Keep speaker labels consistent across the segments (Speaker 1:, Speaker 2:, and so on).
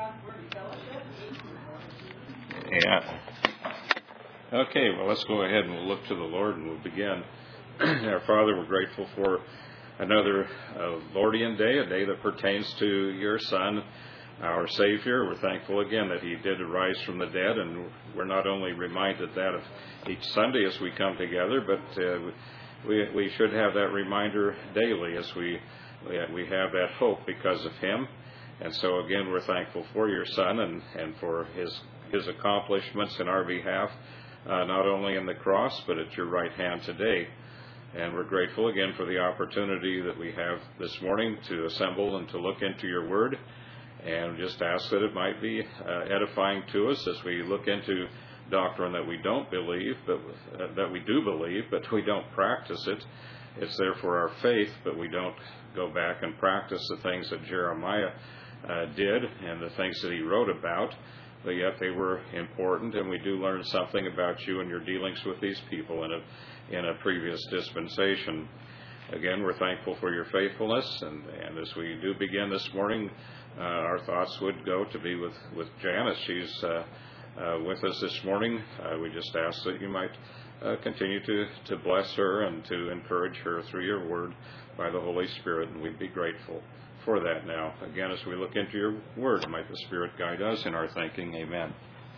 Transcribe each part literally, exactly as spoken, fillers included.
Speaker 1: Yeah. Okay, well, let's go ahead and we'll look to the Lord and we'll begin. Our Father, we're grateful for another uh, Lordian day, a day that pertains to your Son, our Savior. We're thankful again that he did arise from the dead, and we're not only reminded that of each Sunday as we come together, but uh, we we should have that reminder daily as we we have that hope because of him. And so again, we're thankful for your Son and, and for his his accomplishments in our behalf, uh, not only in the cross, but at your right hand today. And we're grateful again for the opportunity that we have this morning to assemble and to look into your word, and just ask that it might be uh, edifying to us as we look into doctrine that we don't believe, but uh, that we do believe, but we don't practice it. It's there for our faith, but we don't go back and practice the things that Jeremiah uh, did and the things that he wrote about. But yet they were important, and we do learn something about you and your dealings with these people in a in a previous dispensation. Again, we're thankful for your faithfulness, and, and as we do begin this morning, uh, our thoughts would go to be with, with Janice. She's uh, uh, with us this morning. Uh, we just ask that you might uh, continue to, to bless her and to encourage her through your word by the Holy Spirit, and we'd be grateful for that now. Again, as we look into your word, might the Spirit guide us in our thinking. Amen.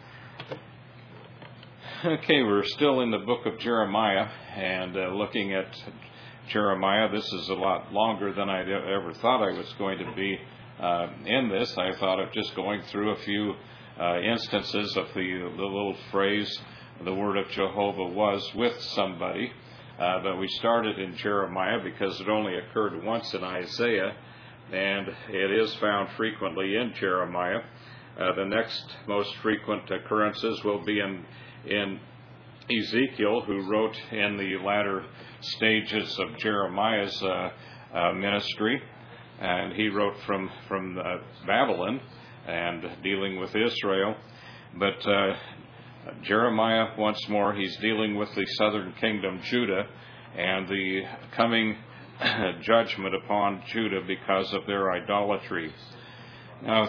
Speaker 1: Okay, we're still in the book of Jeremiah, and uh, looking at Jeremiah. This is a lot longer than I ever thought I was going to be uh, in this. I thought of just going through a few uh, instances of the, the little phrase, the word of Jehovah was with somebody. Uh, but we started in Jeremiah because it only occurred once in Isaiah, and it is found frequently in Jeremiah. Uh, the next most frequent occurrences will be in in Ezekiel, who wrote in the latter stages of Jeremiah's uh, uh, ministry, and he wrote from from uh, Babylon and dealing with Israel. But uh, Jeremiah, once more, he's dealing with the southern kingdom, Judah, and the coming judgment upon Judah because of their idolatry. Now,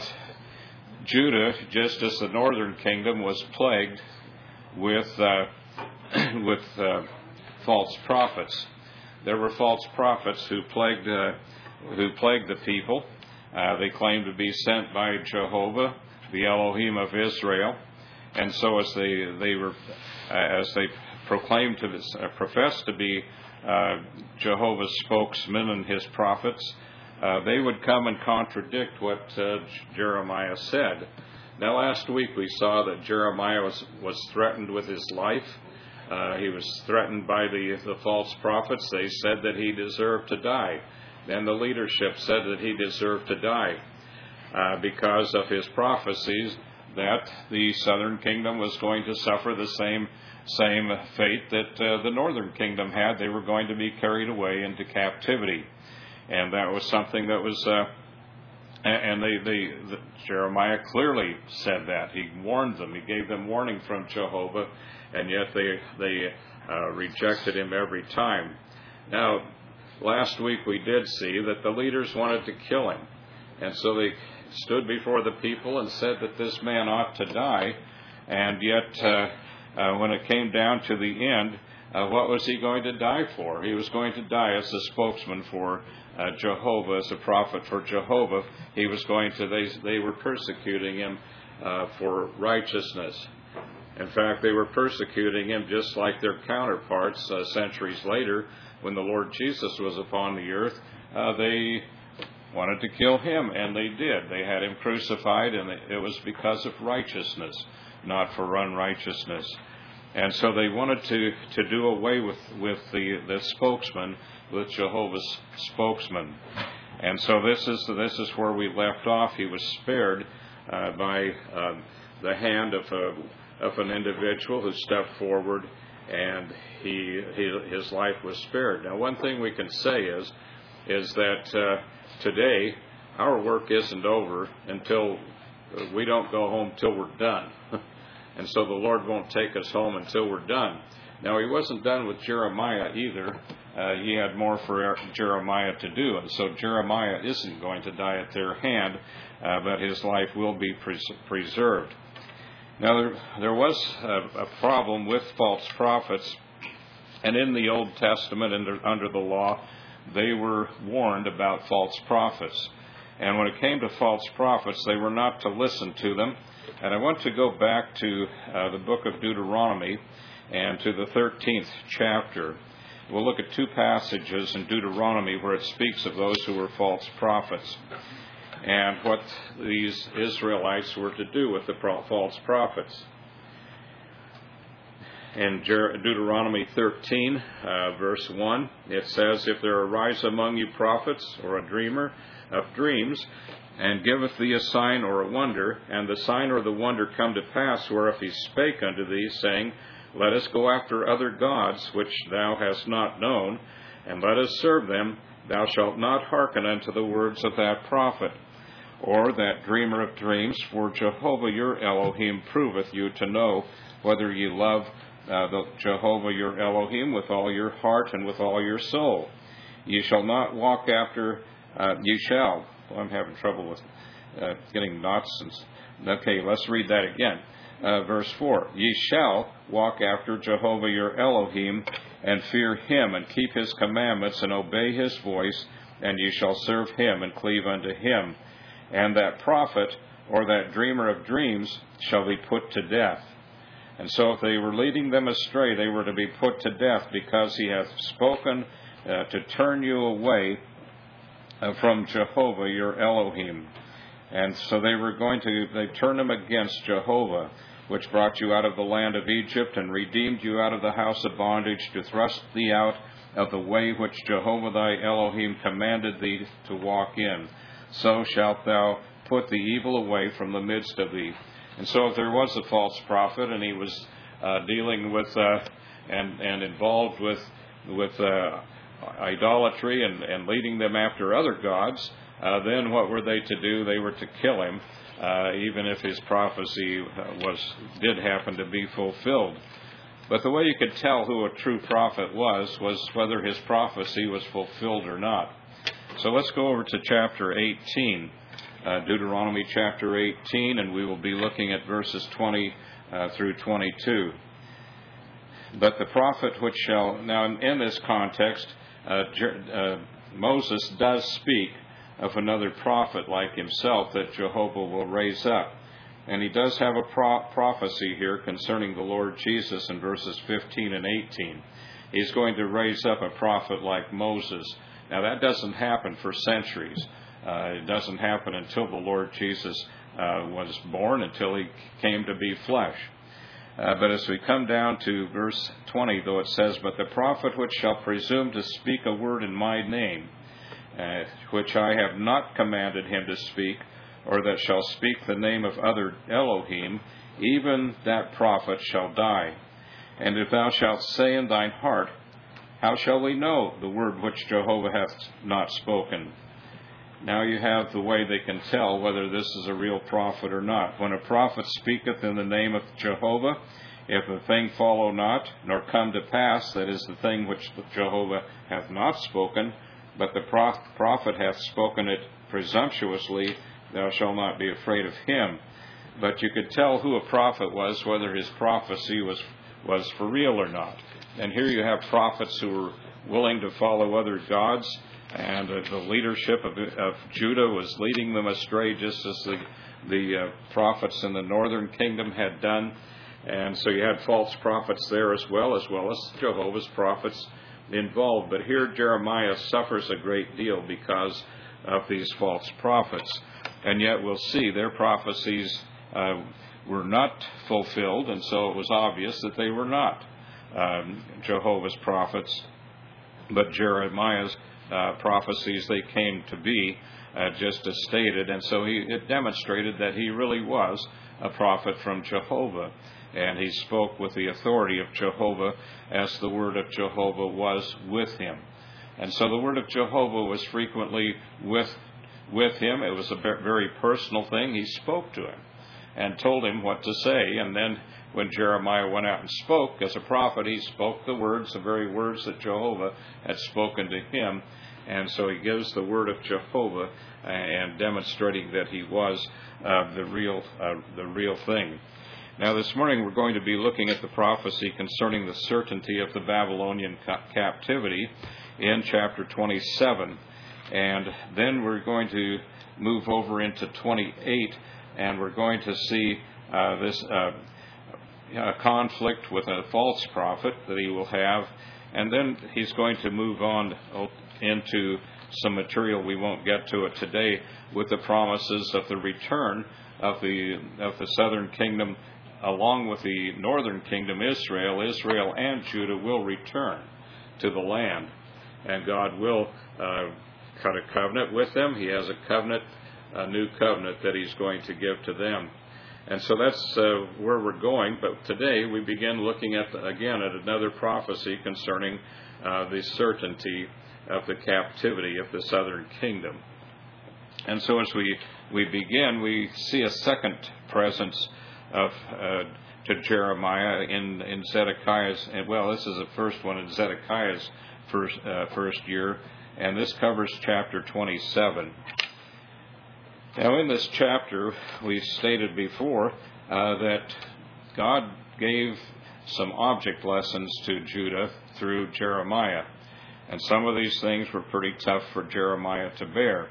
Speaker 1: Judah, just as the northern kingdom, was plagued with uh, with uh, false prophets. There were false prophets who plagued uh, who plagued the people. Uh, they claimed to be sent by Jehovah, the Elohim of Israel, and so as they they were uh, as they proclaimed to this, uh, professed to be uh, Jehovah's spokesmen and his prophets, uh, they would come and contradict what uh, Jeremiah said. Now, last week we saw that Jeremiah was, was threatened with his life. Uh, he was threatened by the, the false prophets. They said that he deserved to die. Then the leadership said that he deserved to die uh, because of his prophecies that the southern kingdom was going to suffer the same same fate that uh, the northern kingdom had. They were going to be carried away into captivity. And that was something that was... Uh, And they, they, the, Jeremiah clearly said that. He warned them. He gave them warning from Jehovah, and yet they they uh, rejected him every time. Now, last week we did see that the leaders wanted to kill him, and so they stood before the people and said that this man ought to die. And yet, uh, uh, when it came down to the end, uh, what was he going to die for? He was going to die as a spokesman for Uh, Jehovah, as a prophet for Jehovah. He was going to, they, they were persecuting him uh, for righteousness. In fact, they were persecuting him just like their counterparts uh, centuries later when the Lord Jesus was upon the earth. Uh, they wanted to kill him, and they did. They had him crucified, and it was because of righteousness, not for unrighteousness. And so they wanted to, to do away with, with the, the spokesman, with Jehovah's spokesman. And so this is this is where we left off. He was spared uh, by uh, the hand of a, of an individual who stepped forward, and he, he his life was spared. Now, one thing we can say is is that uh, today our work isn't over until we don't go home till we're done. And so the Lord won't take us home until we're done. Now, he wasn't done with Jeremiah either. uh, he had more for Jeremiah to do. And so Jeremiah isn't going to die at their hand, uh, but his life will be pres- preserved. Now, there, there was a, a problem with false prophets, and in the Old Testament, under, under the law, they were warned about false prophets. And when it came to false prophets, they were not to listen to them. And I want to go back to uh, the book of Deuteronomy and to the thirteenth chapter. We'll look at two passages in Deuteronomy where it speaks of those who were false prophets and what these Israelites were to do with the false prophets. In Deuteronomy thirteen, uh, verse one, it says, "If there arise among you prophets or a dreamer of dreams, and giveth thee a sign or a wonder, and the sign or the wonder come to pass, whereof he spake unto thee, saying, Let us go after other gods which thou hast not known, and let us serve them, thou shalt not hearken unto the words of that prophet, or that dreamer of dreams, for Jehovah your Elohim proveth you to know whether ye love uh, the Jehovah your Elohim with all your heart and with all your soul. Ye shall not walk after, uh, ye shall." Well, I'm having trouble with uh, getting knots. And, okay, let's read that again. Uh, verse four, "Ye shall walk after Jehovah your Elohim, and fear him, and keep his commandments, and obey his voice, and ye shall serve him, and cleave unto him. And that prophet, or that dreamer of dreams, shall be put to death." And so if they were leading them astray, they were to be put to death, because he hath spoken uh, to turn you away uh, from Jehovah your Elohim. And so they were going to, they turned them against Jehovah, which brought you out of the land of Egypt, and redeemed you out of the house of bondage, to thrust thee out of the way which Jehovah thy Elohim commanded thee to walk in. So shalt thou put the evil away from the midst of thee. And so if there was a false prophet, and he was uh, dealing with uh, and and involved with with uh, idolatry and, and leading them after other gods, uh, then what were they to do? They were to kill him, uh, even if his prophecy was did happen to be fulfilled. But the way you could tell who a true prophet was was whether his prophecy was fulfilled or not. So let's go over to chapter eighteen. Uh, Deuteronomy chapter eighteen, and we will be looking at verses twenty uh, through twenty-two. "But the prophet which shall..." Now, in, in this context, uh, uh, Moses does speak of another prophet like himself that Jehovah will raise up. And he does have a pro- prophecy here concerning the Lord Jesus in verses fifteen and eighteen. He's going to raise up a prophet like Moses. Now, that doesn't happen for centuries. Uh, it doesn't happen until the Lord Jesus uh, was born, until he came to be flesh. Uh, but as we come down to verse twenty, though, it says, "But the prophet which shall presume to speak a word in my name, uh, which I have not commanded him to speak, or that shall speak the name of other Elohim, even that prophet shall die. And if thou shalt say in thine heart, How shall we know the word which Jehovah hath not spoken?" Now you have the way they can tell whether this is a real prophet or not. "When a prophet speaketh in the name of Jehovah, if the thing follow not, nor come to pass, that is the thing which Jehovah hath not spoken, but the prophet hath spoken it presumptuously, thou shalt not be afraid of him." But you could tell who a prophet was, whether his prophecy was, was for real or not. And here you have prophets who were willing to follow other gods, and uh, the leadership of, of Judah was leading them astray, just as the, the uh, prophets in the northern kingdom had done. And so you had false prophets there as well, as well as Jehovah's prophets involved. But here Jeremiah suffers a great deal because of these false prophets. And yet we'll see their prophecies uh, were not fulfilled, and so it was obvious that they were not um, Jehovah's prophets, but Jeremiah's Uh, prophecies they came to be, uh, just as stated. And so he, it demonstrated that he really was a prophet from Jehovah, and he spoke with the authority of Jehovah as the word of Jehovah was with him. And so the word of Jehovah was frequently with with him. It was a very personal thing. He spoke to him. and told him what to say. And then when Jeremiah went out and spoke as a prophet, he spoke the words, the very words that Jehovah had spoken to him. And so he gives the word of Jehovah and demonstrating that he was uh, the real uh, the real thing. Now this morning we're going to be looking at the prophecy concerning the certainty of the Babylonian ca- captivity in chapter twenty-seven. And then we're going to move over into twenty-eight, and we're going to see uh, this uh, a conflict with a false prophet that he will have. And then he's going to move on into some material, we won't get to it today, with the promises of the return of the of the southern kingdom along with the northern kingdom, Israel. Israel and Judah will return to the land, and God will uh, cut a covenant with them. He has a covenant, a new covenant that he's going to give to them. And so that's uh, where we're going. But today we begin looking at, again, at another prophecy concerning uh, the certainty of the captivity of the southern kingdom. And so as we, we begin, we see a second presence of uh, to Jeremiah in, in Zedekiah's, well, this is the first one in Zedekiah's first, uh, first year, and this covers chapter twenty-seven. Now, in this chapter, we stated before uh, that God gave some object lessons to Judah through Jeremiah. And some of these things were pretty tough for Jeremiah to bear.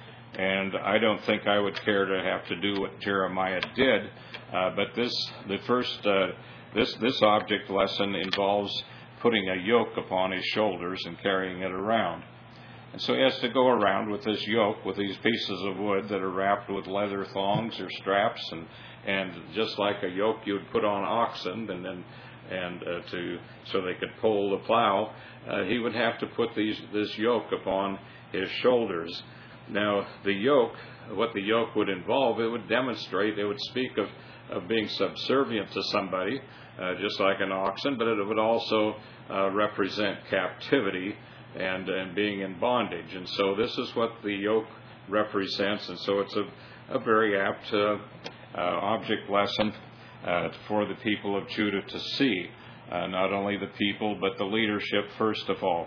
Speaker 1: And I don't think I would care to have to do what Jeremiah did. Uh, but this, the first, uh, this, this object lesson involves putting a yoke upon his shoulders and carrying it around. And so he has to go around with this yoke, with these pieces of wood that are wrapped with leather thongs or straps, and and just like a yoke you would put on oxen, and then and uh, to so they could pull the plow, uh, he would have to put these this yoke upon his shoulders. Now the yoke, what the yoke would involve, it would demonstrate, it would speak of of being subservient to somebody, uh, just like an oxen, but it would also uh, represent captivity and and being in bondage. And so this is what the yoke represents, and so it's a, a very apt uh, uh, object lesson uh, for the people of Judah to see, uh, not only the people, but the leadership first of all.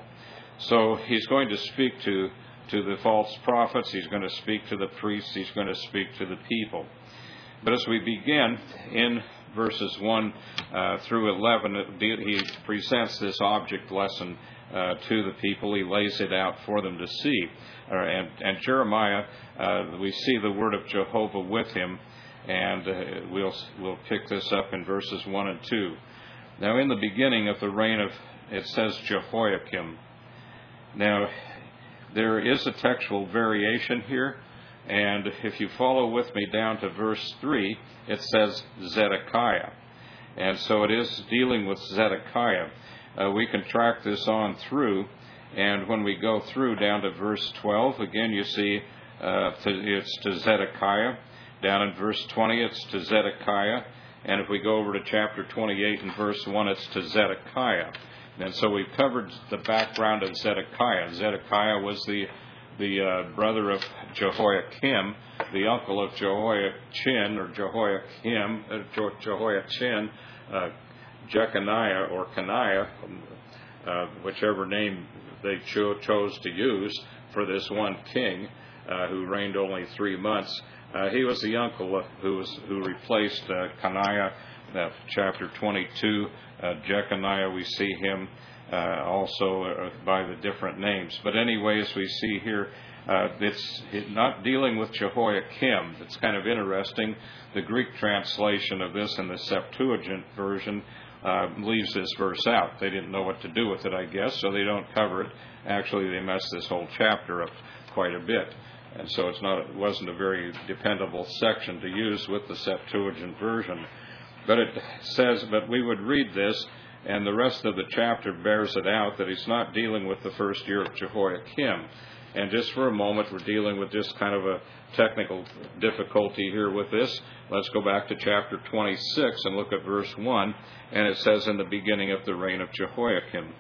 Speaker 1: So he's going to speak to, to the false prophets, he's going to speak to the priests, he's going to speak to the people. But as we begin in verses one uh, through eleven, he presents this object lesson Uh, to the people. He lays it out for them to see. Uh, and, and Jeremiah, uh, we see the word of Jehovah with him, and uh, we'll we'll pick this up in verses one and two. Now, in the beginning of the reign of, it says Jehoiakim. Now, there is a textual variation here, and if you follow with me down to verse three, it says Zedekiah. And so it is dealing with Zedekiah. Uh, we can track this on through, and when we go through down to verse twelve, again you see uh, to, it's to Zedekiah. Down in verse twenty, it's to Zedekiah. And if we go over to chapter twenty-eight and verse one, it's to Zedekiah. And so we've covered the background of Zedekiah. Zedekiah was the the uh, brother of Jehoiakim, the uncle of Jehoiachin, or Jehoiakim, uh, Je- Jehoiachin, uh, Jeconiah or Coniah, uh, whichever name they cho- chose to use for this one king uh, who reigned only three months. Uh, he was the uncle who was who replaced uh, Coniah. Uh, chapter twenty-two, uh, Jeconiah, we see him uh, also uh, by the different names. But anyways, we see here uh, it's not dealing with Jehoiakim. It's kind of interesting. The Greek translation of this in the Septuagint version Uh, leaves this verse out. They didn't know what to do with it, I guess, so they don't cover it. Actually, they messed this whole chapter up quite a bit, and so it's not. It wasn't a very dependable section to use with the Septuagint version. But it says, but we would read this, and the rest of the chapter bears it out that he's not dealing with the first year of Jehoiakim. And just for a moment, we're dealing with just kind of a technical difficulty here with this. Let's go back to chapter twenty-six and look at verse one. And it says, in the beginning of the reign of Jehoiakim.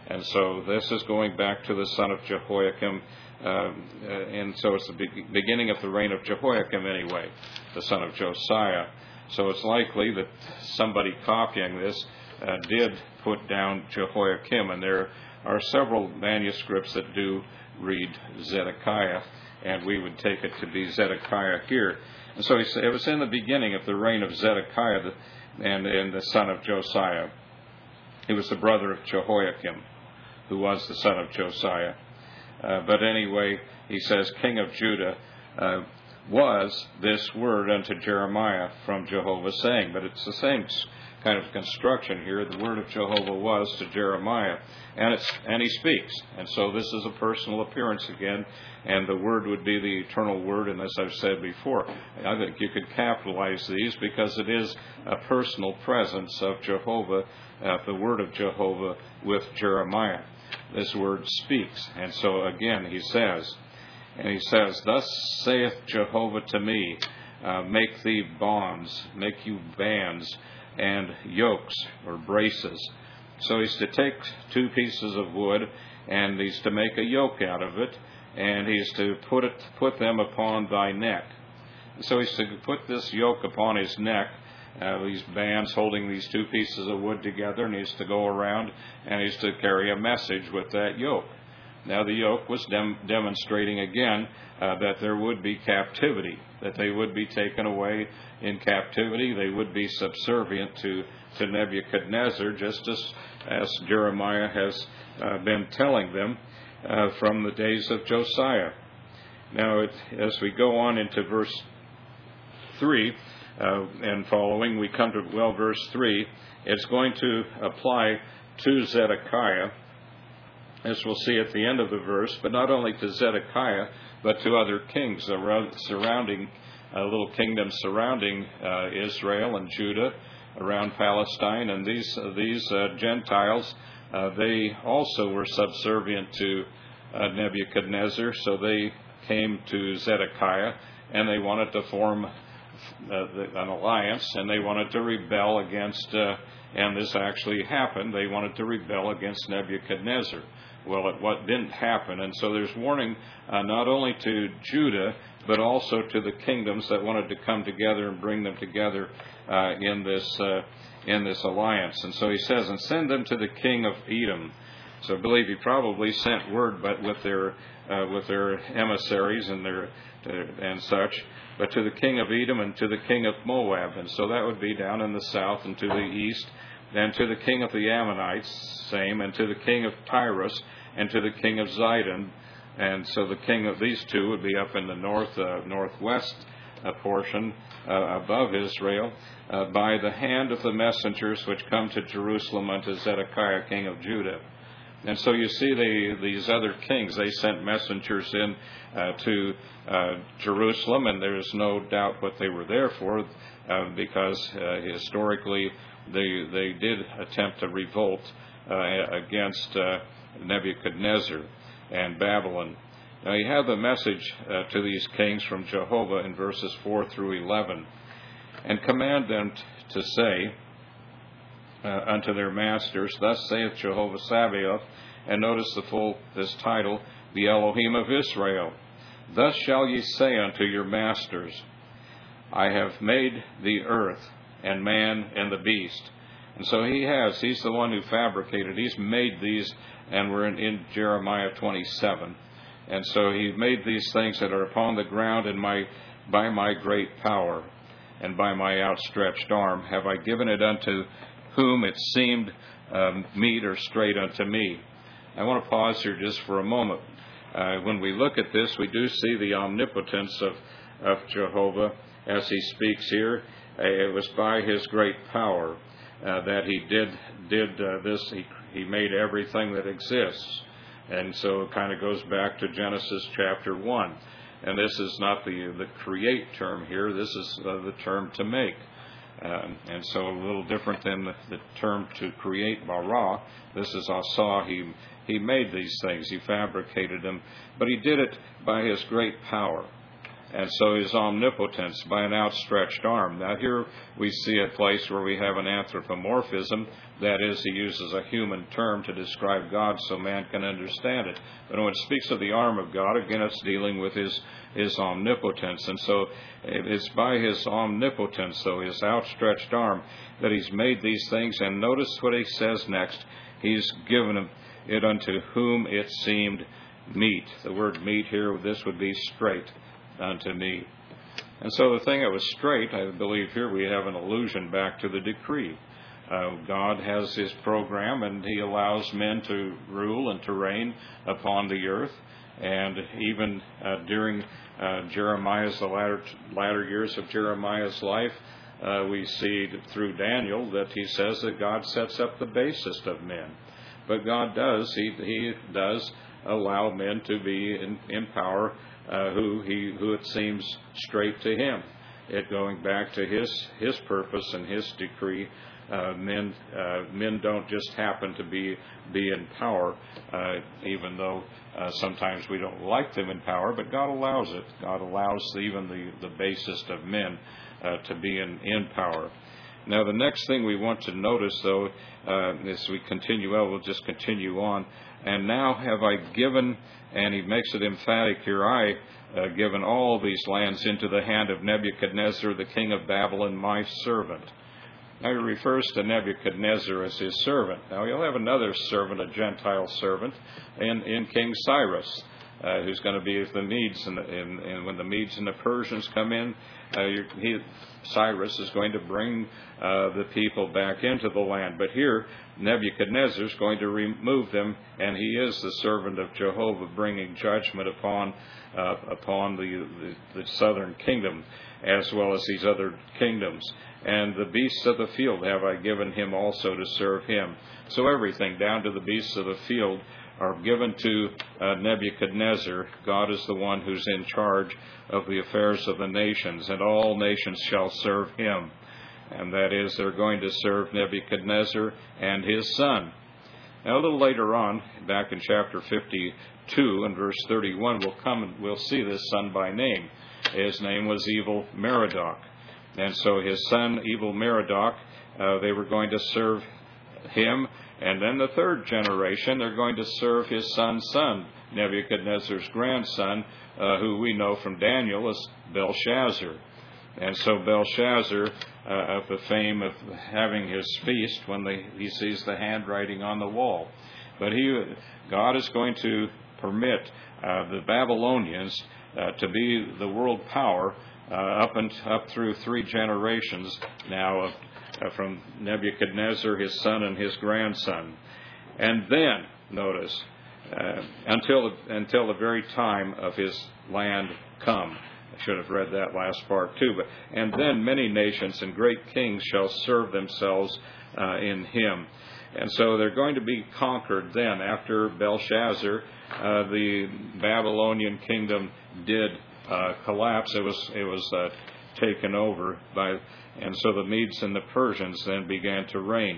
Speaker 1: And so this is going back to the son of Jehoiakim, uh, and so it's the be- beginning of the reign of Jehoiakim anyway, the son of Josiah. So it's likely that somebody copying this uh, did put down Jehoiakim, and there are several manuscripts that do read Zedekiah, and we would take it to be Zedekiah here. And so he said, it was in the beginning of the reign of Zedekiah the, and, and the son of Josiah. He was the brother of Jehoiakim, who was the son of Josiah. Uh, but anyway, he says, King of Judah, uh, was this word unto Jeremiah from Jehovah, saying. But it's the same kind of construction here. The word of Jehovah was to Jeremiah, and it's and he speaks. And so this is a personal appearance again, and the word would be the eternal word. And as I've said before, I think you could capitalize these because it is a personal presence of Jehovah, uh, the word of Jehovah with Jeremiah. This word speaks. And so again, he says, and he says, Thus saith Jehovah to me, uh, make thee bonds, make you bands, and yokes or braces. So he's to take two pieces of wood, and he's to make a yoke out of it, and he's to put it, put them upon thy neck. So he's to put this yoke upon his neck, uh, these bands holding these two pieces of wood together, and he's to go around, and he's to carry a message with that yoke. Now the yoke was dem- demonstrating again uh, that there would be captivity, that they would be taken away in captivity. They would be subservient to, to Nebuchadnezzar, just as, as Jeremiah has uh, been telling them uh, from the days of Josiah. Now, it, as we go on into verse three uh, and following, we come to, well, verse three, it's going to apply to Zedekiah, as we'll see at the end of the verse, but not only to Zedekiah, but to other kings around, surrounding, uh, little kingdoms surrounding uh, Israel and Judah, around Palestine. And these uh, these uh, Gentiles, uh, they also were subservient to uh, Nebuchadnezzar, so they came to Zedekiah, and they wanted to form uh, an alliance, and they wanted to rebel against, uh, and this actually happened, they wanted to rebel against Nebuchadnezzar. Well, it what didn't happen. And so there's warning uh, not only to Judah, but also to the kingdoms that wanted to come together and bring them together uh, in this uh, in this alliance. And so he says, and send them to the king of Edom. So I believe he probably sent word, but with their uh, with their emissaries and their uh, and such, but to the king of Edom and to the king of Moab. And so that would be down in the south and to the east. And to the king of the Ammonites, same, and to the king of Tyrus, and to the king of Zidon. And so the king of these two would be up in the north, uh, northwest uh, portion uh, above Israel, uh, by the hand of the messengers which come to Jerusalem unto Zedekiah, king of Judah. And so you see the, these other kings, they sent messengers in uh, to uh, Jerusalem, and there's no doubt what they were there for, uh, because uh, historically they they did attempt to revolt uh, against uh, Nebuchadnezzar and Babylon. Now you have the message uh, to these kings from Jehovah in verses four through eleven, and command them t- to say uh, unto their masters, Thus saith Jehovah Sabaoth, and notice the full this title, the Elohim of Israel. Thus shall ye say unto your masters, I have made the earth, and man, and the beast. And so he has, he's the one who fabricated, he's made these, and we're in, in Jeremiah twenty-seven. And so he made these things that are upon the ground, and my by my great power, and by my outstretched arm, have I given it unto whom it seemed um, meet or straight unto me. I want to pause here just for a moment. Uh, when we look at this, we do see the omnipotence of, of Jehovah as he speaks here. It was by his great power uh, that he did did uh, this. He, he made everything that exists. And so it kind of goes back to Genesis chapter one. And this is not the, the create term here. This is uh, the term to make. Um, and so a little different than the, the term to create, bara. This is asa. He, he made these things. He fabricated them. But he did it by his great power. And so his omnipotence by an outstretched arm. Now here we see a place where we have an anthropomorphism. That is, he uses a human term to describe God so man can understand it. But when it speaks of the arm of God, again it's dealing with his, his omnipotence. And so it's by his omnipotence, so his outstretched arm, that he's made these things. And notice what he says next. He's given it unto whom it seemed meet. The word meet here, this would be straight unto me. And so the thing that was straight, I believe here we have an allusion back to the decree. Uh, God has his program, and he allows men to rule and to reign upon the earth. And even uh, during uh, Jeremiah's, the latter, latter years of Jeremiah's life, uh, we see through Daniel that he says that God sets up the basest of men. But God does, he, he does allow men to be in, in power uh, who he who it seems straight to him. It going back to his his purpose and his decree. Uh, men uh, men don't just happen to be be in power, uh, even though uh, sometimes we don't like them in power. But God allows it. God allows even the the basest of men uh, to be in in power. Now, the next thing we want to notice, though, uh, as we continue, well, we'll just continue on. And now have I given, and he makes it emphatic here, I uh, given all these lands into the hand of Nebuchadnezzar, the king of Babylon, my servant. Now, he refers to Nebuchadnezzar as his servant. Now, he'll have another servant, a Gentile servant, in, in King Cyrus, uh, who's going to be the Medes, and, and, and when the Medes and the Persians come in, uh, he, Cyrus is going to bring uh, the people back into the land. But here, Nebuchadnezzar is going to remove them, and he is the servant of Jehovah, bringing judgment upon uh, upon the, the, the southern kingdom, as well as these other kingdoms. And the beasts of the field have I given him also to serve him. So everything, down to the beasts of the field, are given to uh, Nebuchadnezzar. God is the one who's in charge of the affairs of the nations, and all nations shall serve him. And that is, they're going to serve Nebuchadnezzar and his son. Now, a little later on, back in chapter fifty-two and verse thirty-one, we'll come and we'll see this son by name. His name was Evil Merodach. And so his son, Evil Merodach, uh, they were going to serve him. And then the third generation, they're going to serve his son's son, Nebuchadnezzar's grandson, uh, who we know from Daniel as Belshazzar. And so Belshazzar, uh, of the fame of having his feast when they, he sees the handwriting on the wall. But he, God is going to permit uh, the Babylonians uh, to be the world power uh, up and up through three generations now of Uh, from Nebuchadnezzar, his son, and his grandson. And then, notice, uh, until, until the very time of his land come. I should have read that last part too. But and then many nations and great kings shall serve themselves uh, in him. And so they're going to be conquered then. After Belshazzar, uh, the Babylonian kingdom did uh, collapse. It was, it was uh, taken over by... And so the Medes and the Persians then began to reign.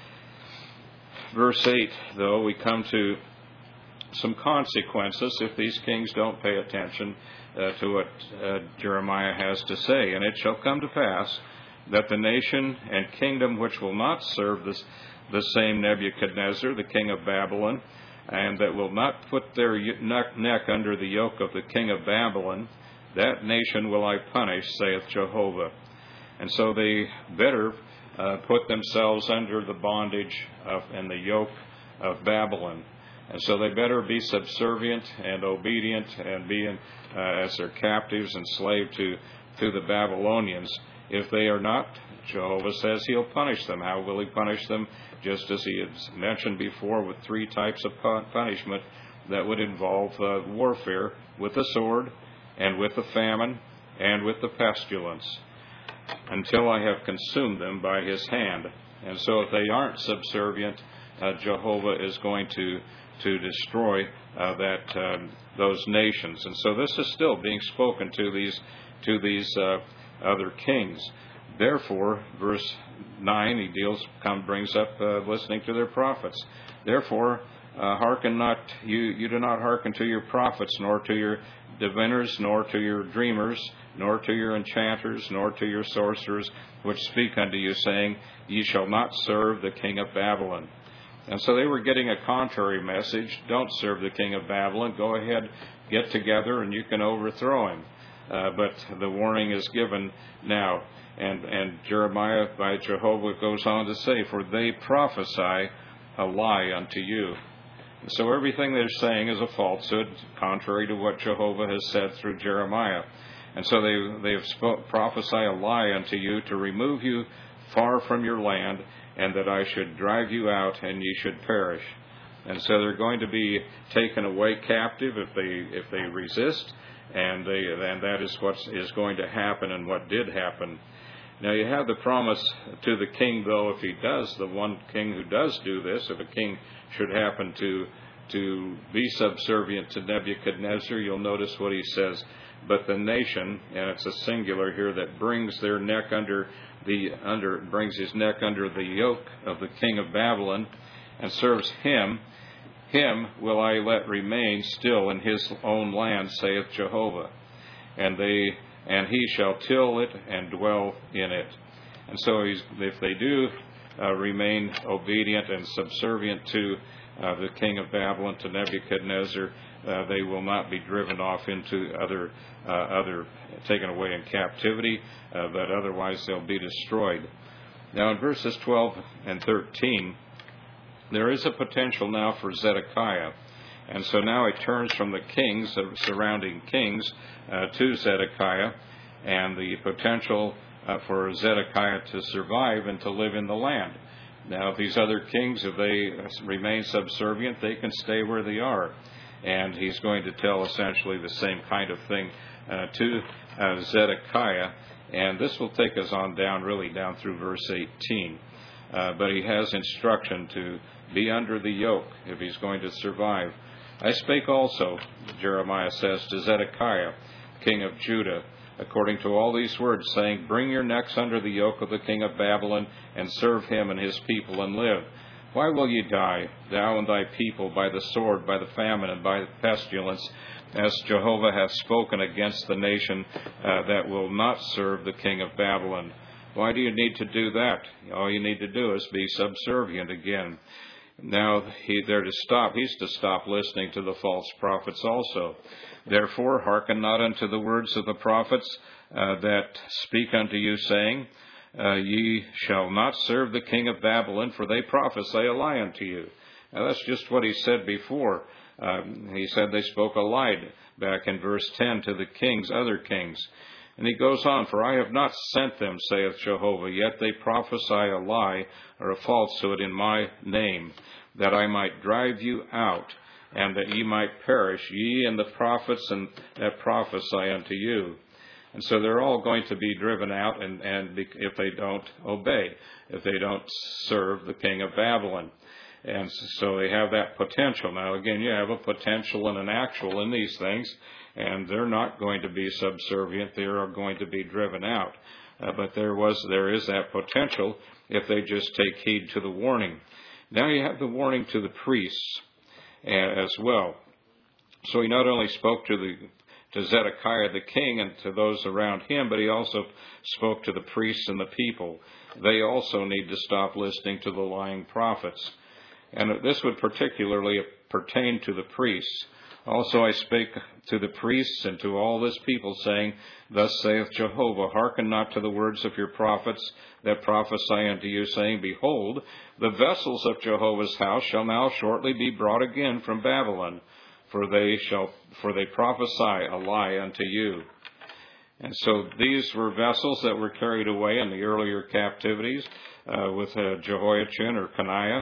Speaker 1: Verse eight, though, we come to some consequences if these kings don't pay attention uh, to what uh, Jeremiah has to say. And it shall come to pass that the nation and kingdom which will not serve this, the same Nebuchadnezzar, the king of Babylon, and that will not put their neck under the yoke of the king of Babylon, that nation will I punish, saith Jehovah. And so they better uh, put themselves under the bondage of, and the yoke of Babylon. And so they better be subservient and obedient and be in, uh, as their captives and slave to, to the Babylonians. If they are not, Jehovah says he'll punish them. How will he punish them? Just as he had mentioned before, with three types of punishment that would involve uh, warfare with the sword and with the famine and with the pestilence, until I have consumed them by his hand. And so if they aren't subservient, uh, Jehovah is going to to destroy uh, that uh, those nations. And so this is still being spoken to these to these uh, other kings. Therefore, verse nine, he deals come brings up uh, listening to their prophets. Therefore, uh, hearken not you you do not hearken to your prophets, nor to your diviners, nor to your dreamers, nor to your enchanters, nor to your sorcerers, which speak unto you, saying, Ye shall not serve the king of Babylon. And so they were getting a contrary message. Don't serve the king of Babylon. Go ahead, get together, and you can overthrow him. Uh, but the warning is given now. And, and Jeremiah by Jehovah goes on to say, For they prophesy a lie unto you. So everything they're saying is a falsehood, contrary to what Jehovah has said through Jeremiah. And so they they have spoke, prophesy a lie unto you to remove you far from your land, and that I should drive you out, and ye should perish. And so they're going to be taken away captive if they if they resist, and they and that is what is going to happen and what did happen. Now you have the promise to the king, though, if he does, the one king who does do this, if a king should happen to to be subservient to Nebuchadnezzar, you'll notice what he says. But the nation, and it's a singular here, that brings their neck under the under brings his neck under the yoke of the king of Babylon, and serves him, him will I let remain still in his own land, saith Jehovah, and they and he shall till it and dwell in it. And so he's, if they do uh, remain obedient and subservient to uh, the king of Babylon, to Nebuchadnezzar, uh, they will not be driven off into other, uh, other taken away in captivity, uh, but otherwise they'll be destroyed. Now in verses twelve and thirteen, there is a potential now for Zedekiah. And so now it turns from the kings, the surrounding kings, uh, to Zedekiah, and the potential uh, for Zedekiah to survive and to live in the land. Now, if these other kings, if they remain subservient, they can stay where they are. And he's going to tell essentially the same kind of thing uh, to uh, Zedekiah. And this will take us on down, really down through verse eighteen. Uh, but he has instruction to be under the yoke if he's going to survive. I spake also, Jeremiah says, to Zedekiah, king of Judah, according to all these words, saying, Bring your necks under the yoke of the king of Babylon, and serve him and his people, and live. Why will ye die, thou and thy people, by the sword, by the famine, and by the pestilence, as Jehovah hath spoken against the nation uh, that will not serve the king of Babylon? Why do you need to do that? All you need to do is be subservient again. Now he, they're to stop. He's to stop listening to the false prophets also. Therefore, hearken not unto the words of the prophets uh, that speak unto you, saying, uh, Ye shall not serve the king of Babylon, for they prophesy a lie unto you. Now that's just what he said before. Um, he said they spoke a lie back in verse ten to the kings, other kings. And he goes on, For I have not sent them, saith Jehovah, yet they prophesy a lie or a falsehood in my name, that I might drive you out, and that ye might perish, ye and the prophets and that prophesy unto you. And so they're all going to be driven out, and, and if they don't obey, if they don't serve the king of Babylon. And so they have that potential. Now, again, you have a potential and an actual in these things, and they're not going to be subservient. They are going to be driven out. Uh, but there was, there is that potential if they just take heed to the warning. Now you have the warning to the priests as well. So he not only spoke to the to Zedekiah the king and to those around him, but he also spoke to the priests and the people. They also need to stop listening to the lying prophets. And this would particularly pertain to the priests. Also I spake to the priests and to all this people, saying, Thus saith Jehovah, Hearken not to the words of your prophets that prophesy unto you, saying, Behold, the vessels of Jehovah's house shall now shortly be brought again from Babylon, for they shall for they prophesy a lie unto you. And so these were vessels that were carried away in the earlier captivities uh, with uh, Jehoiachin or Coniah,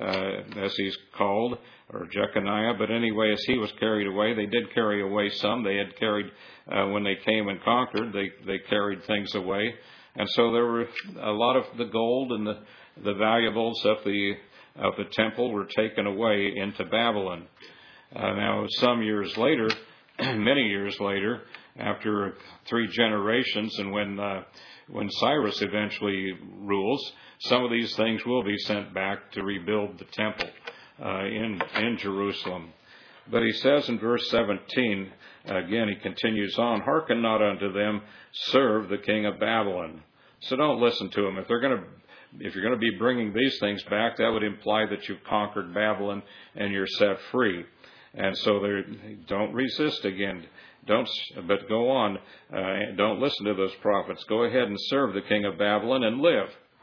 Speaker 1: uh, as he's called, or Jeconiah. But anyway, as he was carried away, they did carry away some. They had carried, uh, when they came and conquered, they, they carried things away. And so there were a lot of the gold and the, the valuables of the, of the temple were taken away into Babylon. Uh, now, some years later, many years later, after three generations, and when uh, when Cyrus eventually rules, some of these things will be sent back to rebuild the temple uh, in in Jerusalem. But he says in verse seventeen, again he continues on, hearken not unto them, serve the king of Babylon. So don't listen to them. If they're going to, if you're going to be bringing these things back, that would imply that you've conquered Babylon and you're set free. And so they don't resist again. Don't, but go on. Uh, don't listen to those prophets. Go ahead and serve the king of Babylon and live.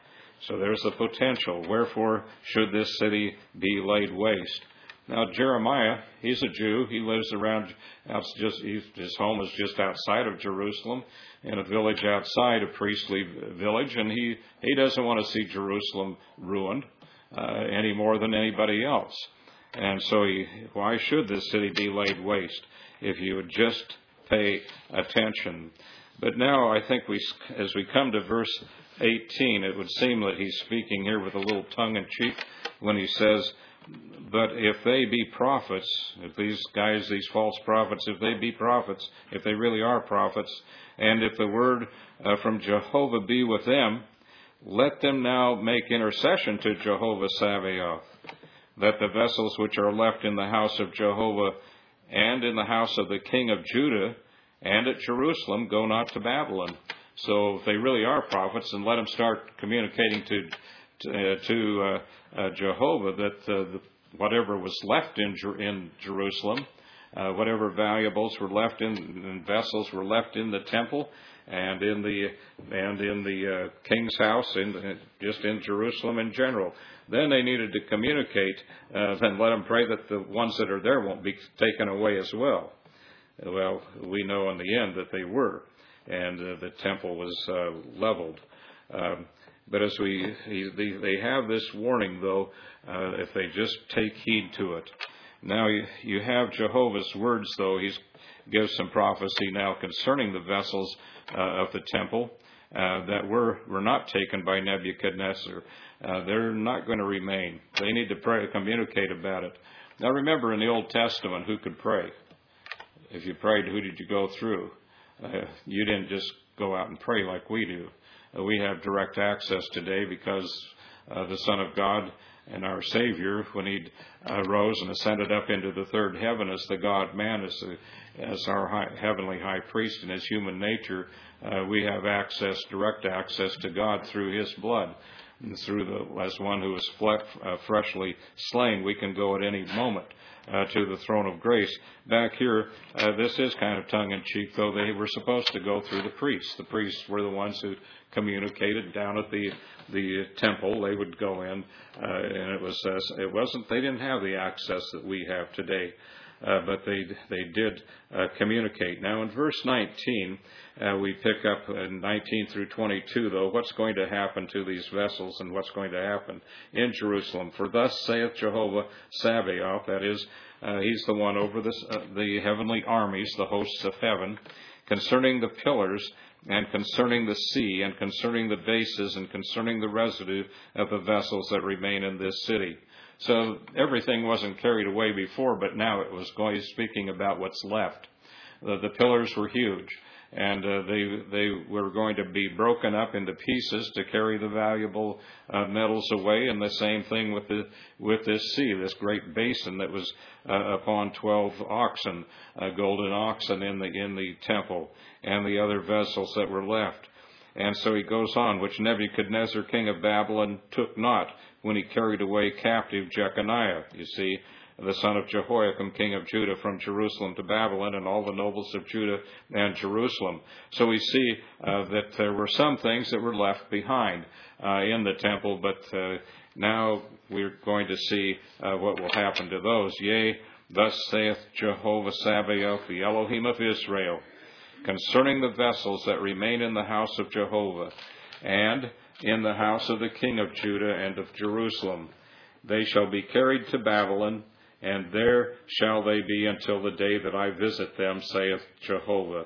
Speaker 1: So there's the potential. Wherefore should this city be laid waste? Now Jeremiah, he's a Jew. He lives around, just his home is just outside of Jerusalem, in a village outside, a priestly village, and he, he doesn't want to see Jerusalem ruined uh, any more than anybody else. And so he, why should this city be laid waste if you would just pay attention? But now I think we, as we come to verse eighteen, it would seem that he's speaking here with a little tongue-in-cheek when he says, but if they be prophets, if these guys, these false prophets, if they be prophets, if they really are prophets, and if the word uh, from Jehovah be with them, let them now make intercession to Jehovah Sabaoth, that the vessels which are left in the house of Jehovah and in the house of the king of Judah and at Jerusalem go not to Babylon. So if they really are prophets, then let them start communicating to to, uh, to uh, uh, Jehovah that uh, the, whatever was left in, Jer- in Jerusalem, uh, whatever valuables were left in and vessels were left in the temple and in the and in the uh, king's house, in just in Jerusalem in general. Then they needed to communicate uh, and let them pray that the ones that are there won't be taken away as well. Well, we know in the end that they were, and uh, the temple was uh, leveled. Um, but as we, he, they, they have this warning, though, uh, if they just take heed to it. Now you, you have Jehovah's words, though. He gives some prophecy now concerning the vessels uh, of the temple uh, that were, were not taken by Nebuchadnezzar. Uh, they're not going to remain. They need to pray, communicate about it. Now remember, in the Old Testament, who could pray? If you prayed, who did you go through? Uh, you didn't just go out and pray like we do. Uh, we have direct access today because uh, the Son of God and our Savior, when he uh, rose and ascended up into the third heaven as the God-man, as, the, as our high, heavenly high priest in his human nature, uh, we have access, direct access to God through his blood. And through the, as one who is fle- uh, freshly slain, we can go at any moment uh, to the throne of grace. Back here, uh, this is kind of tongue-in-cheek, though they were supposed to go through the priests. The priests were the ones who communicated down at the the temple. They would go in, uh, and it was uh, it wasn't they didn't have the access that we have today. Uh, but they they did uh, communicate. Now in verse nineteen, uh, we pick up uh, nineteen through twenty-two, though, what's going to happen to these vessels and what's going to happen in Jerusalem. For thus saith Jehovah Sabaoth, that is, uh, he's the one over this, uh, the heavenly armies, the hosts of heaven, concerning the pillars and concerning the sea and concerning the bases and concerning the residue of the vessels that remain in this city. So everything wasn't carried away before, but now it was going speaking about what's left. The, the pillars were huge, and uh, they they were going to be broken up into pieces to carry the valuable uh, metals away. And the same thing with the with this sea, this great basin that was uh, upon twelve oxen, uh, golden oxen in the in the temple, and the other vessels that were left. And so he goes on, which Nebuchadnezzar, king of Babylon, took not when he carried away captive Jeconiah, you see, the son of Jehoiakim, king of Judah, from Jerusalem to Babylon, and all the nobles of Judah and Jerusalem. So we see uh, that there were some things that were left behind uh, in the temple, but uh, now we're going to see uh, what will happen to those. Yea, thus saith Jehovah Sabaoth, the Elohim of Israel, concerning the vessels that remain in the house of Jehovah, and in the house of the king of Judah and of Jerusalem. They shall be carried to Babylon, and there shall they be until the day that I visit them, saith Jehovah.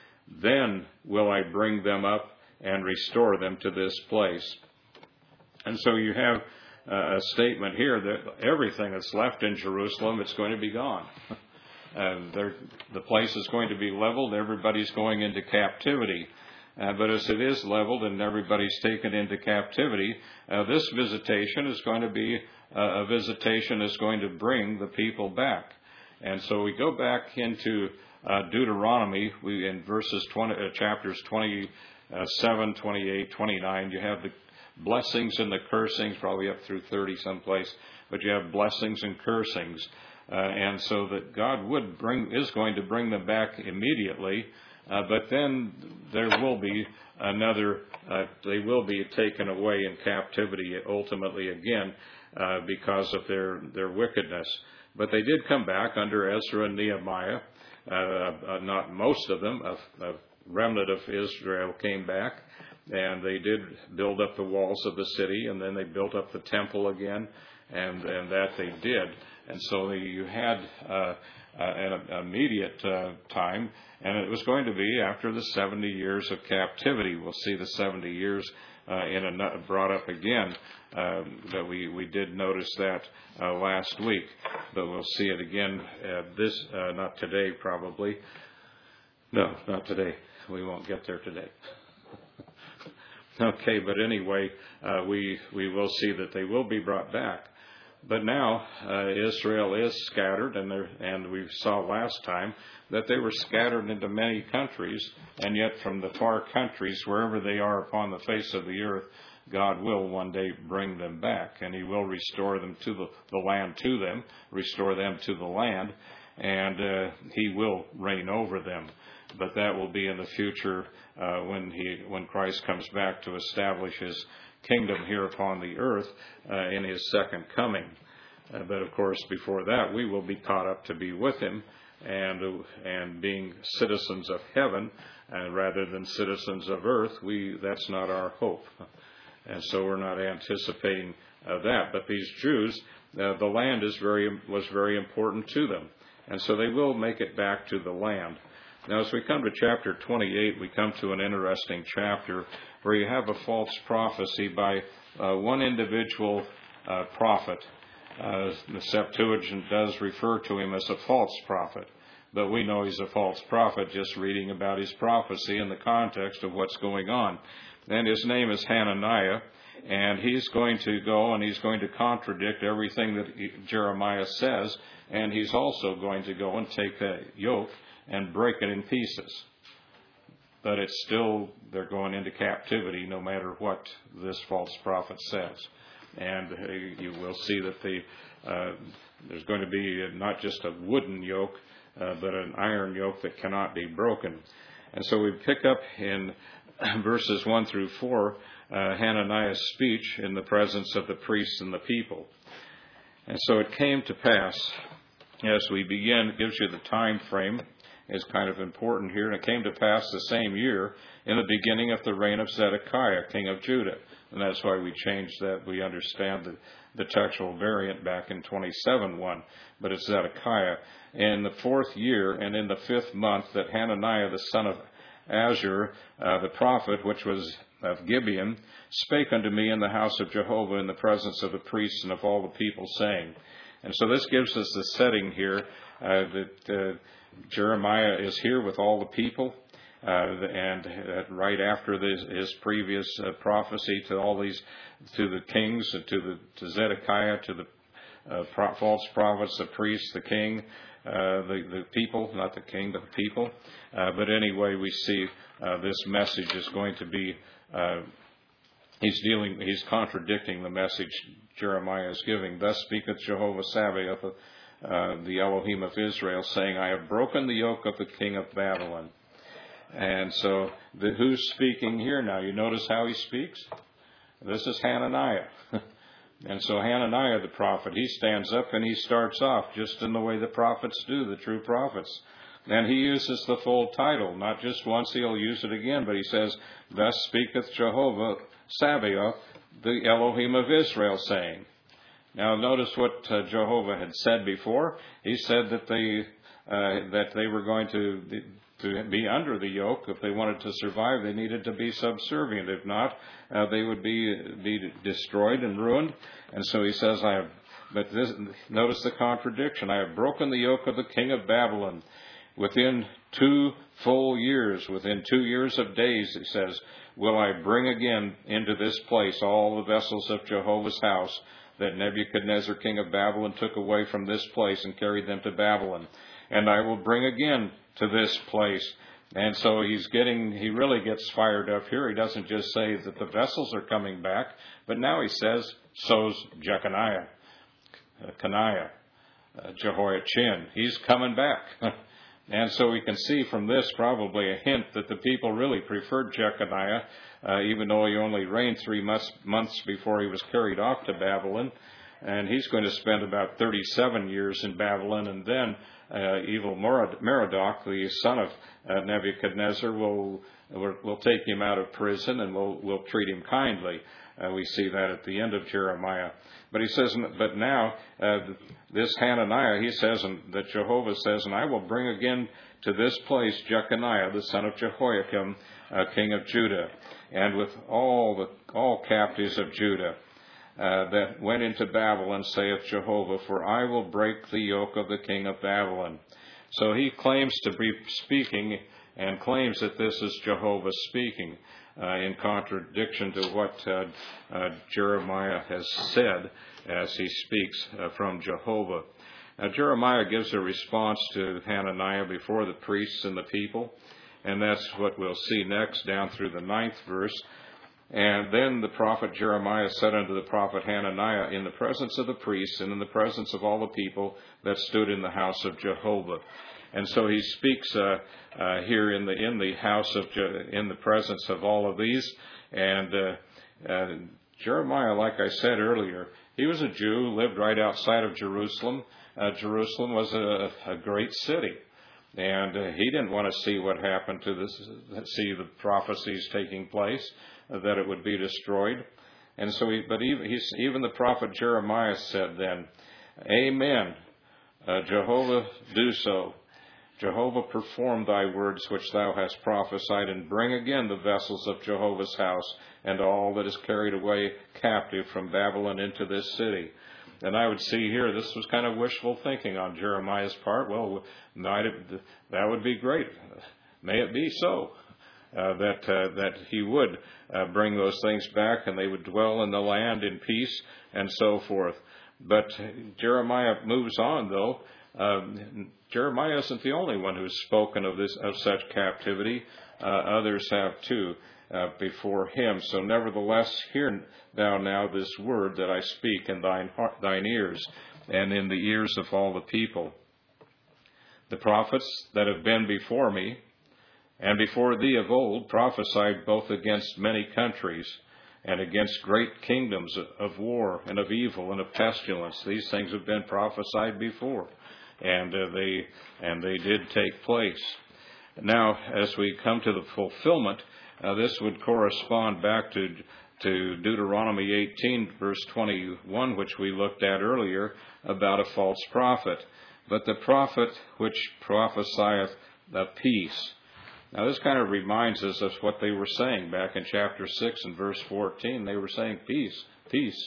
Speaker 1: Then will I bring them up and restore them to this place. And so you have uh, a statement here that everything that's left in Jerusalem, it's going to be gone. Uh, the place is going to be leveled. Everybody's going into captivity. Uh, but as it is leveled and everybody's taken into captivity, uh, this visitation is going to be uh, a visitation that's going to bring the people back. And so we go back into uh, Deuteronomy, we in verses twenty, uh, chapters twenty-seven, twenty-eight, twenty-nine, you have the blessings and the cursings, probably up through thirty someplace, but you have blessings and cursings. Uh, and so that God would bring, is going to bring them back immediately, uh, but then there will be another, uh, they will be taken away in captivity ultimately again uh, because of their, their wickedness. But they did come back under Ezra and Nehemiah. Uh, uh, not most of them, a, a remnant of Israel came back, and they did build up the walls of the city, and then they built up the temple again, and, and that they did. And so you had uh, an immediate uh, time, and it was going to be after the seventy years of captivity. We'll see the seventy years uh, in a, brought up again. Uh, that we, we did notice that uh, last week, but we'll see it again uh, this uh, not today probably. No, not today. We won't get there today. Okay, but anyway, uh, we we will see that they will be brought back. But now uh, Israel is scattered, and and we saw last time that they were scattered into many countries, and yet from the far countries, wherever they are upon the face of the earth, God will one day bring them back, and He will restore them to the, the land to them, restore them to the land, and uh, He will reign over them. But that will be in the future uh, when He when Christ comes back to establish His kingdom here upon the earth uh, in His second coming. Uh, but of course, before that, we will be caught up to be with Him, and uh, and being citizens of heaven uh, rather than citizens of earth. We that's not our hope, and so we're not anticipating uh, that. But these Jews, uh, the land is very was very important to them, and so they will make it back to the land. Now, as we come to chapter twenty-eight, we come to an interesting chapter where you have a false prophecy by uh, one individual uh, prophet. Uh, the Septuagint does refer to him as a false prophet, but we know he's a false prophet just reading about his prophecy in the context of what's going on. And his name is Hananiah, and he's going to go and he's going to contradict everything that he, Jeremiah says, and he's also going to go and take a yoke and break it in pieces. But it's still, they're going into captivity no matter what this false prophet says. And uh, you will see that the uh, there's going to be not just a wooden yoke, uh, but an iron yoke that cannot be broken. And so we pick up in verses one through four, uh, Hananiah's speech in the presence of the priests and the people. And so it came to pass, as we begin, it gives you the time frame, is kind of important here. And it came to pass the same year in the beginning of the reign of Zedekiah, king of Judah. And that's why we changed that. We understand the, the textual variant back in twenty-seven one, but it's Zedekiah. In the fourth year and in the fifth month that Hananiah, the son of Azur, uh, the prophet, which was of Gibeon, spake unto me in the house of Jehovah in the presence of the priests and of all the people, saying. And so this gives us the setting here uh, that uh, Jeremiah is here with all the people, uh, and uh, right after this, his previous uh, prophecy to all these, to the kings, and to the to Zedekiah, to the uh, pro- false prophets, the priests, the king, uh, the the people, not the king, but the people. Uh, but anyway, we see uh, this message is going to be. Uh, he's dealing. He's contradicting the message Jeremiah is giving. Thus speaketh Jehovah Sabaoth, Uh, the Elohim of Israel, saying, I have broken the yoke of the king of Babylon. And so, the, who's speaking here now? You notice how he speaks? This is Hananiah. And so Hananiah the prophet, he stands up and he starts off just in the way the prophets do, the true prophets. And he uses the full title. Not just once, he'll use it again, but he says, Thus speaketh Jehovah Sabaoth, the Elohim of Israel, saying. Now, notice what uh, Jehovah had said before. He said that they uh, that they were going to to be under the yoke. If they wanted to survive, they needed to be subservient. If not, uh, they would be be destroyed and ruined. And so he says, "I have." But this, notice the contradiction. I have broken the yoke of the king of Babylon. Within two full years, within two years of days, it says, will I bring again into this place all the vessels of Jehovah's house, that Nebuchadnezzar, king of Babylon, took away from this place and carried them to Babylon. And I will bring again to this place. And so he's getting, he really gets fired up here. He doesn't just say that the vessels are coming back, but now he says, so's Jeconiah, uh, Coniah, uh, Jehoiachin. He's coming back. And so we can see from this probably a hint that the people really preferred Jeconiah, uh, even though he only reigned three months, months before he was carried off to Babylon. And he's going to spend about thirty-seven years in Babylon, and then uh, evil Merodach, the son of uh, Nebuchadnezzar, will will take him out of prison and will will treat him kindly. Uh, we see that at the end of Jeremiah. But he says, but now uh, this Hananiah, he says, and that Jehovah says, and I will bring again to this place Jeconiah, the son of Jehoiakim, uh, king of Judah, and with all the all captives of Judah. Uh, that went into Babylon, saith Jehovah, for I will break the yoke of the king of Babylon. So he claims to be speaking and claims that this is Jehovah speaking, uh, in contradiction to what uh, uh, Jeremiah has said as he speaks uh, from Jehovah. Now, Jeremiah gives a response to Hananiah before the priests and the people, and that's what we'll see next down through the ninth verse. And then the prophet Jeremiah said unto the prophet Hananiah, in the presence of the priests and in the presence of all the people that stood in the house of Jehovah. And so he speaks uh, uh, here in the in the house of Je- in the presence of all of these. And uh, uh, Jeremiah, like I said earlier, he was a Jew, lived right outside of Jerusalem. Uh, Jerusalem was a, a great city. And uh, he didn't want to see what happened to this, see the prophecies taking place, uh, that it would be destroyed. And so, he, but even, he's, even the prophet Jeremiah said then, Amen, uh, Jehovah do so. Jehovah perform thy words which thou hast prophesied, and bring again the vessels of Jehovah's house, and all that is carried away captive from Babylon into this city. And I would see here, this was kind of wishful thinking on Jeremiah's part. Well, that would be great. May it be so, uh, that uh, that he would uh, bring those things back, and they would dwell in the land in peace, and so forth. But Jeremiah moves on, though. Um, Jeremiah isn't the only one who's spoken of this of such captivity. Uh, others have too. Uh, before him. So nevertheless, hear thou now this word that I speak in thine heart, thine ears, and in the ears of all the people. The prophets that have been before me, and before thee of old, prophesied both against many countries, and against great kingdoms of war, and of evil, and of pestilence. These things have been prophesied before, and uh, they and they did take place. Now, as we come to the fulfillment, Uh, this would correspond back to to Deuteronomy eighteen, verse twenty-one, which we looked at earlier, about a false prophet. But the prophet which prophesieth the peace. Now, this kind of reminds us of what they were saying back in chapter six and verse fourteen. They were saying peace, peace,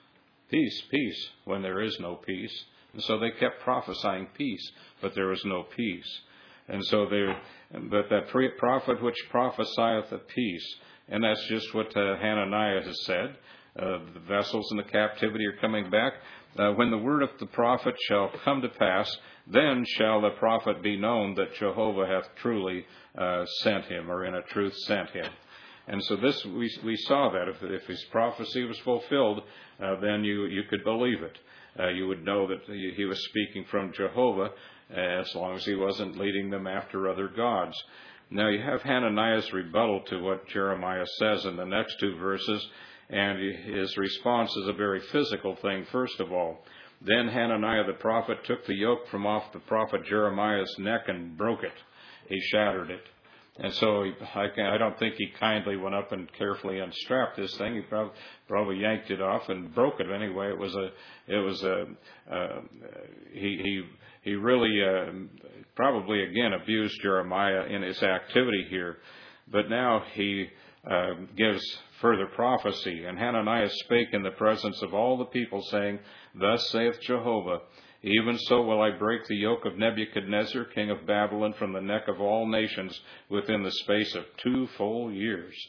Speaker 1: peace, peace, when there is no peace. And so they kept prophesying peace, but there was no peace. And so they, but that prophet which prophesieth of peace, and that's just what uh, Hananiah has said. Uh, the vessels in the captivity are coming back. Uh, when the word of the prophet shall come to pass, then shall the prophet be known that Jehovah hath truly uh, sent him, or in a truth sent him. And so this, we we saw that if if his prophecy was fulfilled, uh, then you you could believe it. Uh, you would know that he, he was speaking from Jehovah, as long as he wasn't leading them after other gods. Now you have Hananiah's rebuttal to what Jeremiah says in the next two verses, and his response is a very physical thing, first of all. Then Hananiah the prophet took the yoke from off the prophet Jeremiah's neck and broke it. He shattered it. And so he, I, I don't think he kindly went up and carefully unstrapped this thing. He probably, probably yanked it off and broke it anyway. It was a, it was a, uh, he he he really uh, probably again abused Jeremiah in his activity here. But now he uh, gives further prophecy. And Hananiah spake in the presence of all the people, saying, Thus saith Jehovah, Even so will I break the yoke of Nebuchadnezzar, king of Babylon, from the neck of all nations within the space of two full years.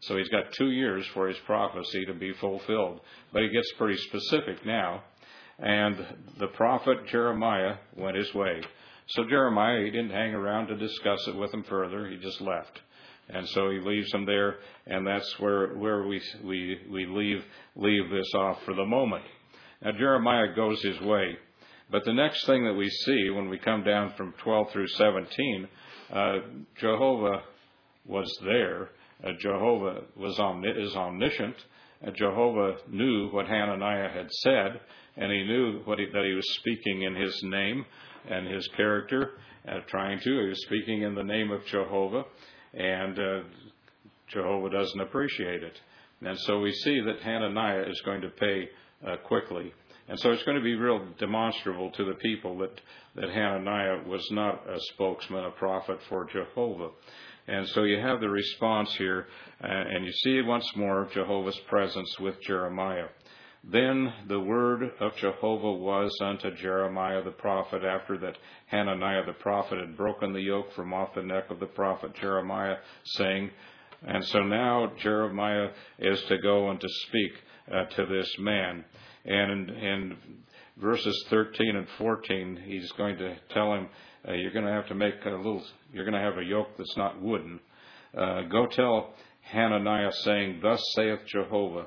Speaker 1: So he's got two years for his prophecy to be fulfilled. But he gets pretty specific now. And the prophet Jeremiah went his way. So Jeremiah, he didn't hang around to discuss it with him further. He just left. And so he leaves them there, and that's where where we we we leave leave this off for the moment. Now Jeremiah goes his way, but the next thing that we see when we come down from twelve through seventeen, uh, Jehovah was there. Uh, Jehovah was omni- is omniscient. Uh, Jehovah knew what Hananiah had said, and he knew what he, that he was speaking in his name and his character. Uh, trying to, he was speaking in the name of Jehovah. And uh, Jehovah doesn't appreciate it. And so we see that Hananiah is going to pay uh, quickly. And so it's going to be real demonstrable to the people that, that Hananiah was not a spokesman, a prophet for Jehovah. And so you have the response here, uh, and you see once more Jehovah's presence with Jeremiah. Then the word of Jehovah was unto Jeremiah the prophet, after that Hananiah the prophet had broken the yoke from off the neck of the prophet Jeremiah, saying, and so now Jeremiah is to go and to speak uh, to this man. And in, in verses thirteen and fourteen, he's going to tell him, uh, you're going to have to make a little, you're going to have a yoke that's not wooden. Uh, go tell Hananiah, saying, thus saith Jehovah,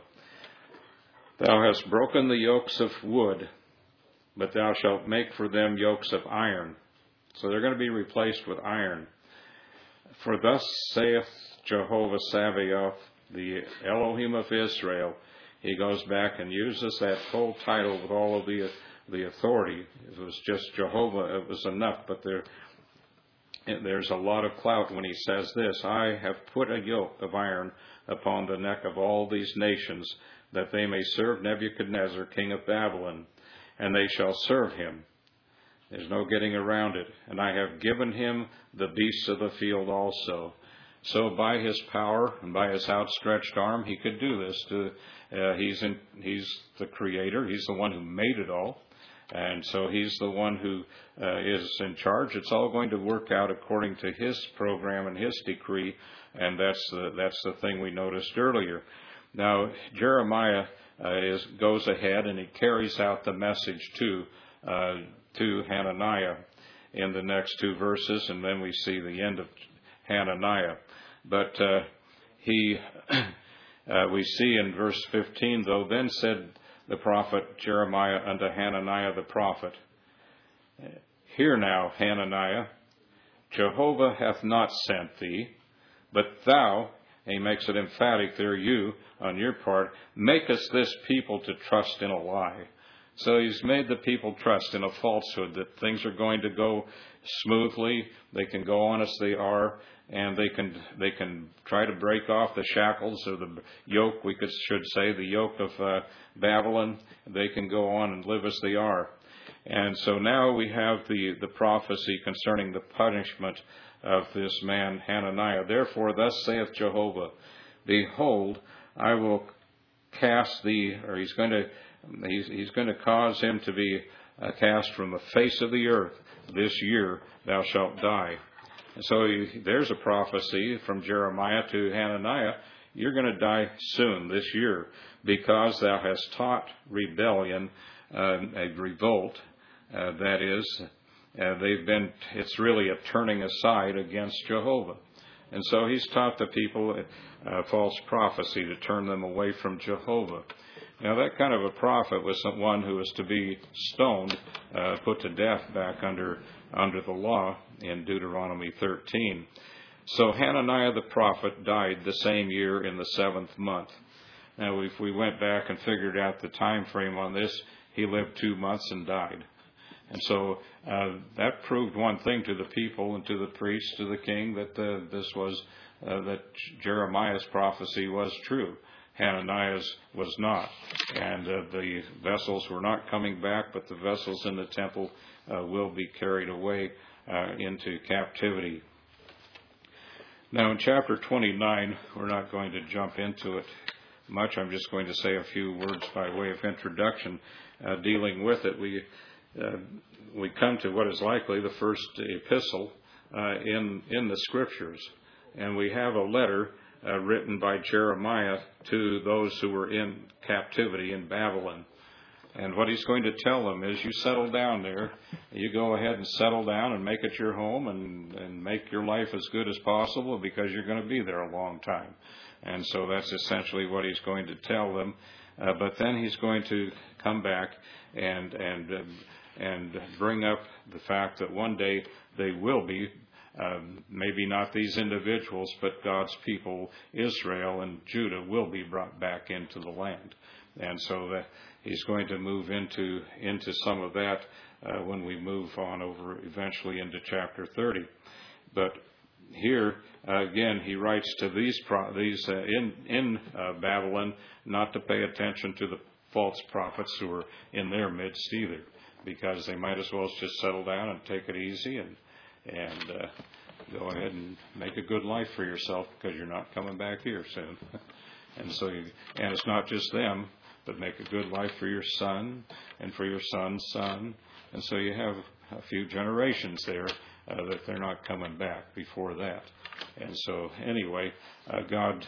Speaker 1: thou hast broken the yokes of wood, but thou shalt make for them yokes of iron. So they're going to be replaced with iron. For thus saith Jehovah Sabaoth, the Elohim of Israel. He goes back and uses that full title with all of the the authority. If it was just Jehovah, it was enough. But there, there's a lot of clout when he says this. I have put a yoke of iron upon the neck of all these nations, that they may serve Nebuchadnezzar, king of Babylon, and they shall serve him. There's no getting around it. And I have given him the beasts of the field also. So by his power and by his outstretched arm, he could do this. To, uh, he's in, he's the creator. He's the one who made it all. And so he's the one who uh, is in charge. It's all going to work out according to his program and his decree. And that's the, that's the thing we noticed earlier. Now, Jeremiah uh, is, goes ahead and he carries out the message to uh, to Hananiah in the next two verses, and then we see the end of Hananiah. But uh, he, uh, we see in verse fifteen, though, then said the prophet Jeremiah unto Hananiah the prophet, hear now, Hananiah, Jehovah hath not sent thee, but thou, and he makes it emphatic there, you, on your part, makest this people to trust in a lie. So he's made the people trust in a falsehood, that things are going to go smoothly, they can go on as they are, and they can they can try to break off the shackles or the yoke, we could should say, the yoke of uh, Babylon. They can go on and live as they are. And so now we have the, the prophecy concerning the punishment of this man Hananiah. Therefore, thus saith Jehovah, behold, I will cast thee, or he's going to he's, he's going to cause him to be uh, cast from the face of the earth. This year thou shalt die. And so you, there's a prophecy from Jeremiah to Hananiah. You're going to die soon, this year, because thou hast taught rebellion, uh, a revolt, uh, that is, Uh, they've been, it's really a turning aside against Jehovah. And so he's taught the people uh, false prophecy to turn them away from Jehovah. Now that kind of a prophet was one who was to be stoned, uh, put to death back under under the law in Deuteronomy thirteen. So Hananiah the prophet died the same year in the seventh month. Now if we went back and figured out the time frame on this, he lived two months and died. And so uh, that proved one thing to the people and to the priests, to the king, that uh, this was uh, that Jeremiah's prophecy was true. Hananiah's was not, and uh, the vessels were not coming back, but the vessels in the temple uh, will be carried away uh, into captivity. Now, in chapter twenty-nine, we're not going to jump into it much. I'm just going to say a few words by way of introduction, uh, dealing with it. We Uh, we come to what is likely the first epistle uh, in in the Scriptures, and we have a letter uh, written by Jeremiah to those who were in captivity in Babylon. And what he's going to tell them is, you settle down there, you go ahead and settle down and make it your home and, and make your life as good as possible, because you're going to be there a long time. And so that's essentially what he's going to tell them. Uh, but then he's going to come back and and uh, and bring up the fact that one day they will be, um, maybe not these individuals, but God's people, Israel and Judah, will be brought back into the land. And so that he's going to move into into some of that uh, when we move on over eventually into chapter thirty. But here uh, again, he writes to these pro- these uh, in in uh, Babylon not to pay attention to the false prophets who are in their midst either, because they might as well just settle down and take it easy and and uh, go ahead and make a good life for yourself, because you're not coming back here soon. And so, you, and it's not just them, but make a good life for your son and for your son's son. And so you have a few generations there uh, that they're not coming back before that. And so anyway, uh, God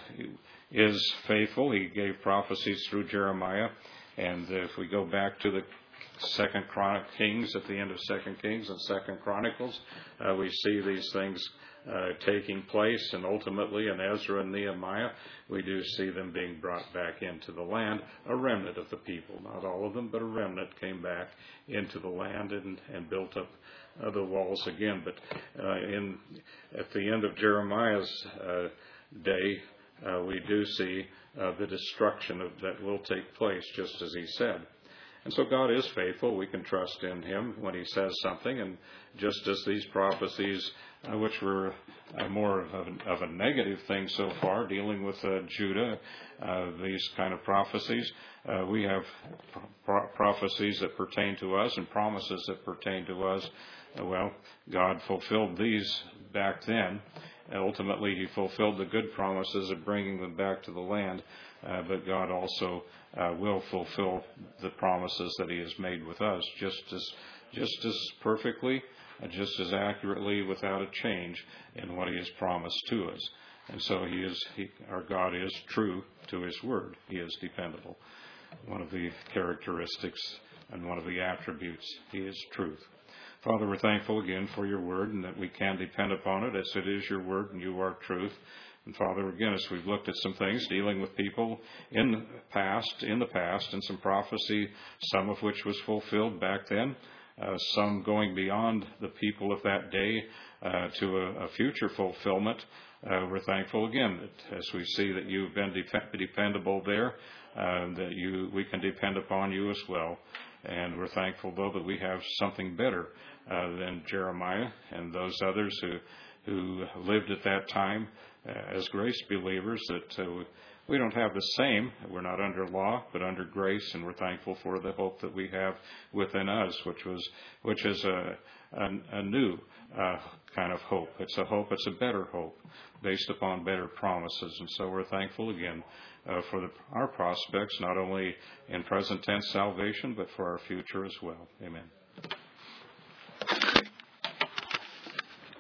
Speaker 1: is faithful. He gave prophecies through Jeremiah. And if we go back to the Second Chronic Kings, at the end of Second Kings and Second Chronicles, uh, we see these things uh, taking place, and ultimately in Ezra and Nehemiah, we do see them being brought back into the land. A remnant of the people, not all of them, but a remnant came back into the land and, and built up uh, the walls again. But uh, in at the end of Jeremiah's uh, day, uh, we do see uh, the destruction of, that will take place, just as he said. And so God is faithful. We can trust in him when he says something. And just as these prophecies, uh, which were uh, more of a, of a negative thing so far, dealing with uh, Judah, uh, these kind of prophecies, uh, we have pro- prophecies that pertain to us and promises that pertain to us. Uh, well, God fulfilled these back then. Ultimately, he fulfilled the good promises of bringing them back to the land, uh, but God also uh, will fulfill the promises that he has made with us just as just as perfectly, uh, just as accurately, without a change in what he has promised to us. And so he is, he, our God is true to his word. He is dependable. One of the characteristics and one of the attributes, he is truth. Father, we're thankful again for your word, and that we can depend upon it, as it is your word and you are truth. And Father, again, as we've looked at some things dealing with people in the past, in the past, and some prophecy, some of which was fulfilled back then, uh, some going beyond the people of that day uh, to a, a future fulfillment, uh, we're thankful again that as we see that you've been dep- dependable there, uh, that you we can depend upon you as well. And we're thankful, though, that we have something better uh, than Jeremiah and those others who who lived at that time uh, as grace believers, that uh, we don't have the same. We're not under law, but under grace, and we're thankful for the hope that we have within us, which was which is a a, a new uh, kind of hope. It's a hope. It's a better hope based upon better promises. And so we're thankful again uh, for the, our prospects, not only in present tense salvation, but for our future as well. Amen.